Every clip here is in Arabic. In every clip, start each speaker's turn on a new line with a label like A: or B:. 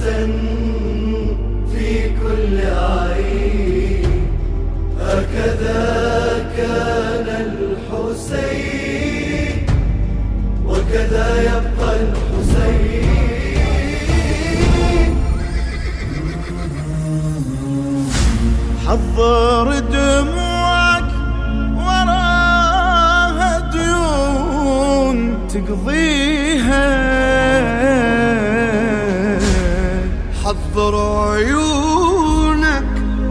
A: في كل عين. هكذا كان الحسين وكذا يبقى الحسين.
B: حضر دموعك وراها ديون تقضيها، حضر عيونك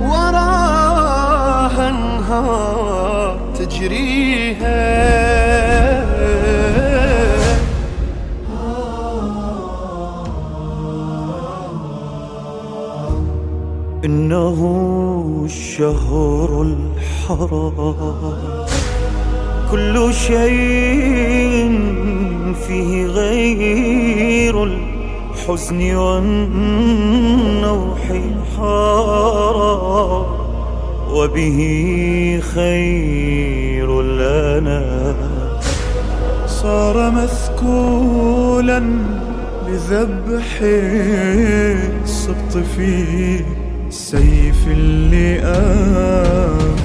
B: وراها انهار تجريها. إنه الشهر الحرام، كل شيء فيه غير الحزن والنوح حارا، وبه خير لنا. صار مثكولا لذبح السبط فيه سيف اللئام.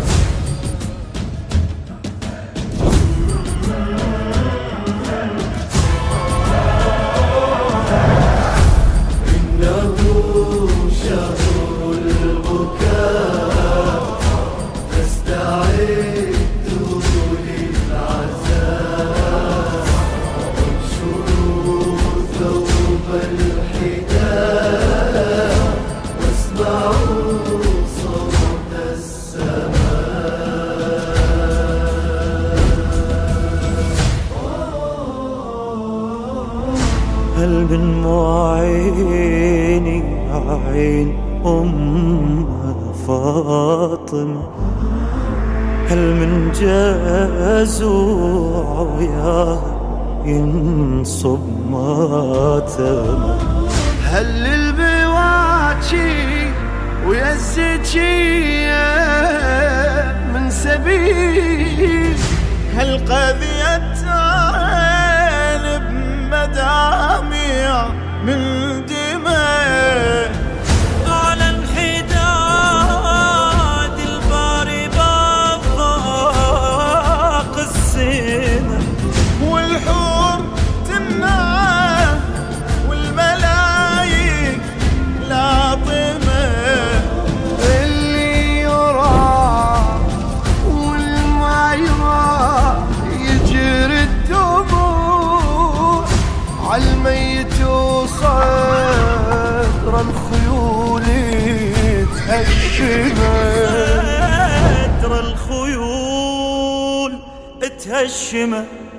A: إنه شهر البكاء، فاستعدوا للعزاء، وانشروا ثوب الحداد، واسمعوا صوت السماء.
B: هل من معيني عين فاطمة؟ هل من جازوع وياه ينصب ماتمة؟ هل للبواكي ويا الزكية من سبيل؟ هل قذيت عين بمدامع من دماء؟ على الحداد الباري بضاق السنة، والحور تمنعه والملايك لاطمة. اللي يرى والما يرى يجري الدموع عالميت وصدر الخيول تهشمه. صدر الخيول تهشمه.